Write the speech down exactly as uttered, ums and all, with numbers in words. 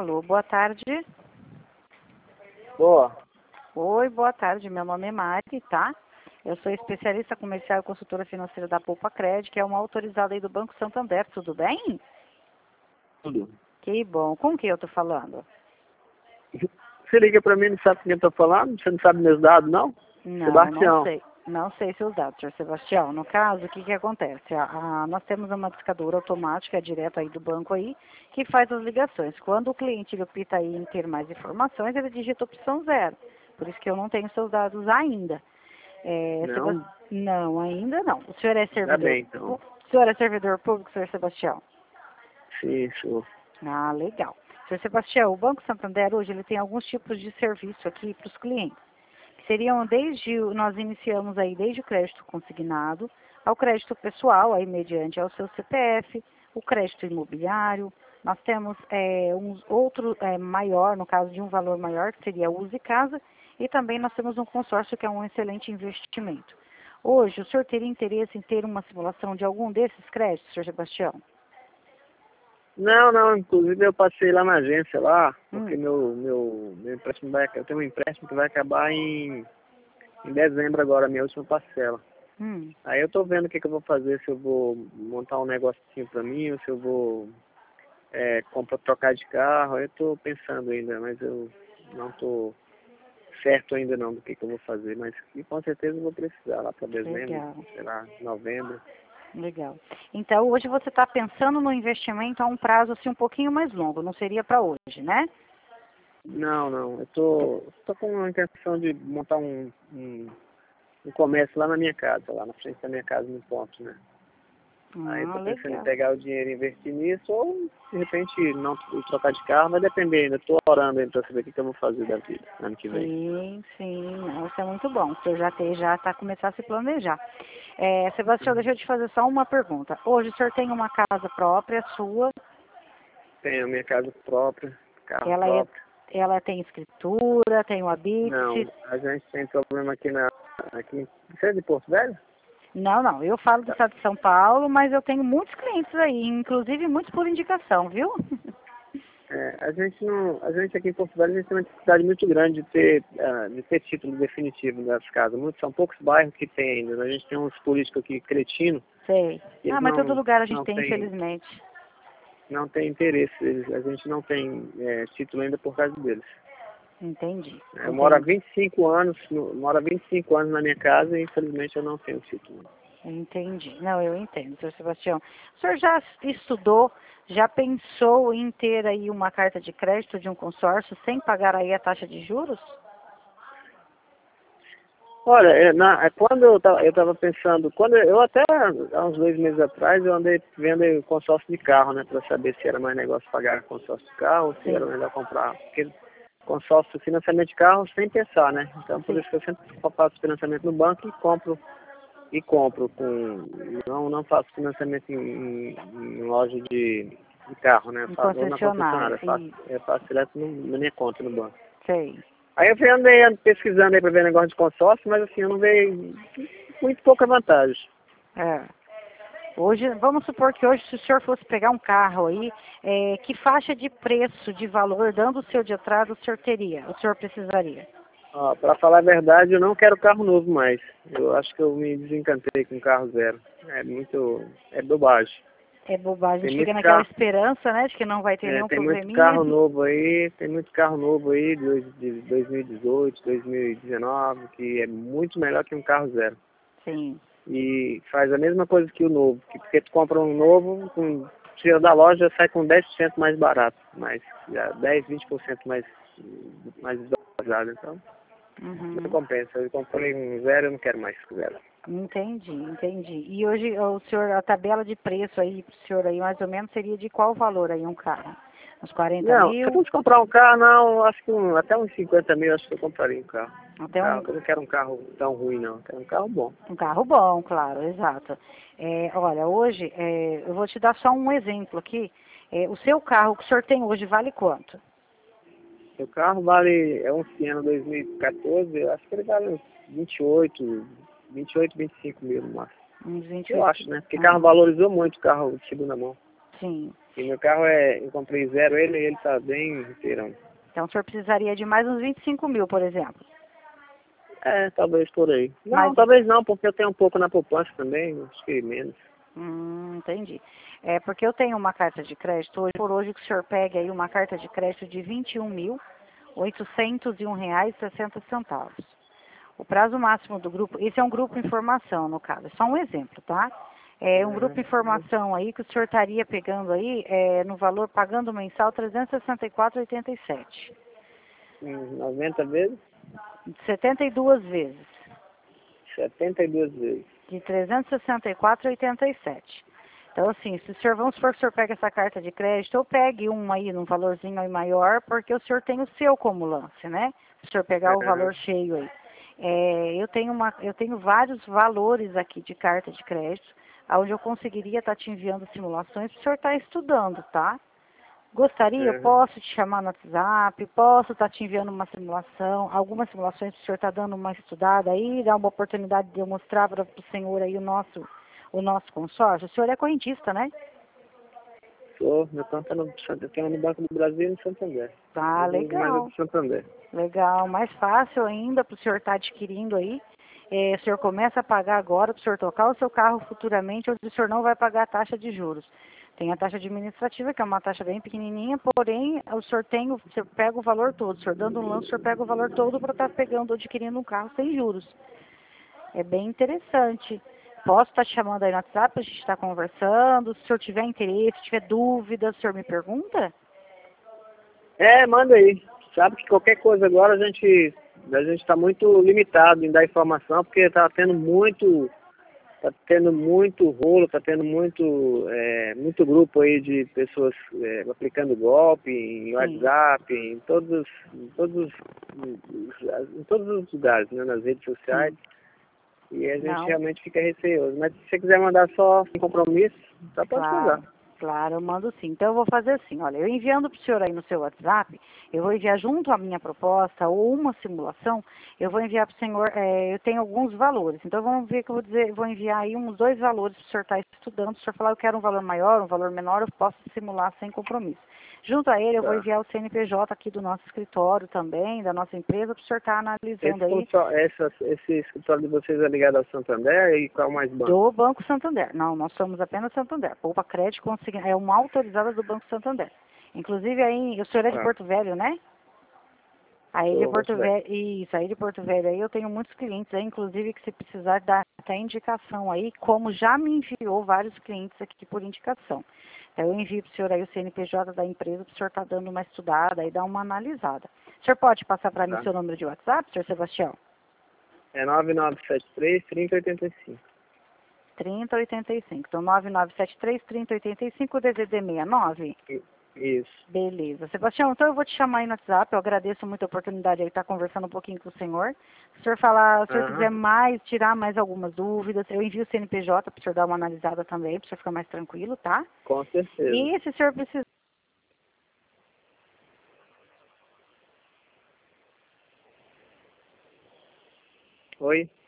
Alô, boa tarde. Boa. Oi, boa tarde. Meu nome é Mari, tá? Eu sou especialista comercial e consultora financeira da Poupa Cred, que é uma autorizada aí do Banco Santander. Tudo bem? Tudo. Que bom. Com quem eu tô falando? Você liga pra mim e não sabe com quem eu tô falando? Você não sabe meus dados, não? Não, Sebastião. não sei. Não sei seus dados, senhor Sebastião. No caso, o que que acontece? A, a, nós temos uma discadora automática, direto aí do banco aí, que faz as ligações. Quando o cliente ele opta aí em ter mais informações, ele digita a opção zero. Por isso que eu não tenho seus dados ainda. É, Sebas- Não? Não, ainda não. O senhor é Tá servidor. bem, então. O senhor é servidor público, senhor Sebastião? Sim, sou. Ah, legal. Senhor Sebastião, o Banco Santander hoje ele tem alguns tipos de serviço aqui para os clientes. Que seriam desde, o- nós iniciamos aí desde o crédito consignado, ao crédito pessoal, aí mediante ao seu C P F, o crédito imobiliário. Nós temos é, um outro é, maior, no caso de um valor maior, que seria o Use Casa, e também nós temos um consórcio que é um excelente investimento. Hoje, o senhor teria interesse em ter uma simulação de algum desses créditos, senhor Sebastião? Não, não, inclusive eu passei lá na agência lá, porque Hum, meu, meu, meu empréstimo vai, eu tenho um empréstimo que vai acabar em, em dezembro agora, a minha última parcela. hum. Aí eu tô vendo o que, que eu vou fazer, se eu vou montar um negocinho pra mim, ou se eu vou é, comprar, trocar de carro, aí eu tô pensando ainda, mas eu não tô certo ainda não do que, que eu vou fazer, mas que com certeza eu vou precisar lá para dezembro, Legal. sei lá, novembro. Legal. Então, hoje você está pensando no investimento a um prazo assim um pouquinho mais longo, não seria para hoje, né? Não, não, eu tô, tô com a intenção de montar um, um, um comércio lá na minha casa, lá na frente da minha casa no ponto, né? Aí eu Ah, tô pensando em legal. pegar o dinheiro e investir nisso, ou de repente não trocar de carro, vai depender ainda. Tô orando ainda para saber o que, que eu vou fazer da vida ano que vem. Sim, sim, não, isso é muito bom. O senhor já tem, já está começando a se planejar. É, Sebastião, deixa eu te fazer só uma pergunta. Hoje o senhor tem uma casa própria sua, Tenho a minha casa própria, carro ela é, próprio. ela tem escritura, tem o habite. Não, a gente tem problema aqui na. Aqui, você é de Porto Velho? Não, não, eu falo do estado de São Paulo, mas eu tenho muitos clientes aí, inclusive muitos por indicação, viu? É, a gente não, a gente aqui em Porto Velho a gente tem uma dificuldade muito grande de ter, ah, de ter título definitivo das casas. Muitos, são poucos bairros que tem ainda. A gente tem uns políticos aqui cretinos, Sei. e Ah, eles mas todo não, lugar a gente não tem, têm, infelizmente. não têm interesse. Eles, a gente não tem é, título ainda por causa deles. Entendi, Eu moro há entendi, vinte e cinco anos, no- moro há vinte e cinco anos na minha casa e infelizmente eu não tenho título. entendi. Não, eu entendo, senhor Sebastião. O senhor já estudou, já pensou em ter aí uma carta de crédito de um consórcio sem pagar aí a taxa de juros? Olha, é, na, é, quando eu estava eu tava pensando, quando eu, eu até há uns dois meses atrás eu andei vendo aí o consórcio de carro, né, para saber se era mais negócio pagar consórcio de carro ou se era Sim, melhor comprar. Porque consórcio de financiamento de carro sem pensar, né? Então por sim. isso que eu sempre faço financiamento no banco e compro e compro com não não faço financiamento em, em, em loja de, de carro, né? Em Faço, ou na concessionária, concessionária, faço, sim, eu faço direto no, na minha conta no banco. sei. Aí eu fui andei pesquisando aí para ver negócio de consórcio, mas assim, eu não vejo muito pouca vantagem. É. Hoje, vamos supor que hoje, se o senhor fosse pegar um carro aí, é, que faixa de preço, de valor, dando o seu de atraso, o senhor teria, o senhor precisaria? Ó, para falar a verdade, eu não quero carro novo mais. Eu acho que eu me desencantei com carro zero. É muito, é bobagem. É bobagem, a Tem gente fica muito naquela carro, esperança, né, de que não vai ter é, nenhum tem muito probleminha. carro novo aí, tem muito carro novo aí de de dois mil e dezoito, dois mil e dezenove, que é muito melhor que um carro zero. Sim, E faz a mesma coisa que o novo, que porque tu compra um novo, com, tira da loja, sai com dez por cento mais barato, mais já dez, vinte por cento mais, mais dosado, então não uhum. compensa. Eu comprei um zero, eu não quero mais zero. Entendi, entendi. E hoje o senhor, a tabela de preço aí pro senhor aí, mais ou menos, seria de qual valor aí um carro? Uns quarenta Não, se eu mil? fosse comprar um carro, não, acho que um, até uns cinquenta mil, acho que eu compraria um carro. Um Até carro, um, eu não quero um carro tão ruim, não, eu quero um carro bom. um carro bom, claro, exato. É, olha, hoje, é, eu vou te dar só um exemplo aqui. É, o seu carro que o senhor tem hoje vale quanto? O carro vale, é um Siena dois mil e quatorze, eu acho que ele vale uns vinte e oito, vinte e oito, vinte e cinco mil no máximo. Uns vinte e Eu oito. acho, né? Porque carro Ah, valorizou muito, carro de segunda mão. sim. E meu carro é, eu comprei zero ele e ele tá bem inteirão. Então o senhor precisaria de mais uns vinte e cinco mil, por exemplo. É, talvez por aí. Não, Mas, talvez não, porque eu tenho um pouco na poupança também, acho que menos. hum, entendi. É porque eu tenho uma carta de crédito, hoje por hoje que o senhor pegue aí uma carta de crédito de vinte e um mil, oitocentos e um reais e sessenta centavos. O prazo máximo do grupo, esse é um grupo informação no caso, é só um exemplo, tá? É um grupo informação aí que o senhor estaria pegando aí é, no valor, pagando mensal trezentos e sessenta e quatro reais e oitenta e sete. Uns noventa vezes? setenta e duas vezes. setenta e duas vezes. De trezentos e sessenta e quatro reais e oitenta e sete. Então, assim, se o senhor, vamos supor que o senhor pega essa carta de crédito, ou pegue uma aí num valorzinho aí maior, porque o senhor tem o seu como lance, né? Se o senhor pegar o valor cheio aí. É, eu, tenho uma, eu tenho vários valores aqui de carta de crédito, onde eu conseguiria estar te enviando simulações para o senhor estar estudando, tá? Gostaria, eu Uhum. posso te chamar no WhatsApp, posso estar te enviando uma simulação, algumas simulações para o senhor estar dando uma estudada aí, dar uma oportunidade de eu mostrar para o senhor aí o nosso, o nosso consórcio. O senhor é correntista, né? Sou, meu conta tá no, eu tenho no Banco do Brasil e no Santander. Tá, Eu uso mais a legal. do Santander. Legal, mais fácil ainda para o senhor estar adquirindo aí. É, o senhor começa a pagar agora para o senhor tocar o seu carro futuramente, onde o senhor não vai pagar a taxa de juros. Tem a taxa administrativa, que é uma taxa bem pequenininha, porém, o senhor tem, o senhor pega o valor todo. O senhor dando um lance, o senhor pega o valor todo para estar pegando, adquirindo um carro sem juros. É bem interessante. Posso estar te chamando aí no WhatsApp, a gente está conversando. Se o senhor tiver interesse, tiver dúvida, o senhor me pergunta? É, manda aí. Sabe que qualquer coisa agora a gente a gente está muito limitado em dar informação, porque está tendo muito tá tendo muito rolo, está tendo muito é, muito grupo aí de pessoas é, aplicando golpe em WhatsApp, em todos em todos em todos os lugares, né, nas redes sociais. Sim. E a gente Não. realmente fica receoso. Mas se você quiser mandar só sem compromisso, só pode mandar. Claro, claro, eu mando sim. Então eu vou fazer assim, olha, eu enviando para o senhor aí no seu WhatsApp, eu vou enviar junto à minha proposta ou uma simulação, eu vou enviar para o senhor, é, eu tenho alguns valores. Então vamos ver que eu vou dizer, vou enviar aí uns dois valores para o senhor estar estudando. Se o senhor falar eu quero um valor maior, um valor menor, eu posso simular sem compromisso. Junto a ele eu vou Tá. enviar o C N P J aqui do nosso escritório também, da nossa empresa, para o senhor estar analisando Esse, aí. consó- essa, esse escritório de vocês é ligado ao Santander e qual mais banco? Do Banco Santander. Não, nós somos apenas Santander. Poupa Crédito consigna- é uma autorizada do Banco Santander. Inclusive aí, o senhor é de Ah, Porto Velho, né? Aí de sou Porto Roosevelt. Velho, isso, aí de Porto Velho aí eu tenho muitos clientes aí, inclusive que se precisar dar até indicação aí, como já me enviou vários clientes aqui por indicação. Então eu envio para o senhor aí o C N P J da empresa, para o senhor estar dando uma estudada e dar uma analisada. O senhor pode passar para mim o Tá. seu número de WhatsApp, senhor Sebastião? É nove nove sete três, três zero oito cinco. trinta oitenta e cinco. Então nove nove sete três, trinta oitenta e cinco, D D D sessenta e nove. I- Isso. Beleza. Sebastião, então eu vou te chamar aí no WhatsApp. Eu agradeço muito a oportunidade de estar conversando um pouquinho com o senhor. Se o senhor falar, se o senhor Aham, quiser mais, tirar mais algumas dúvidas, eu envio o C N P J para o senhor dar uma analisada também, para o senhor ficar mais tranquilo, tá? com certeza. E se o senhor precisar. Oi?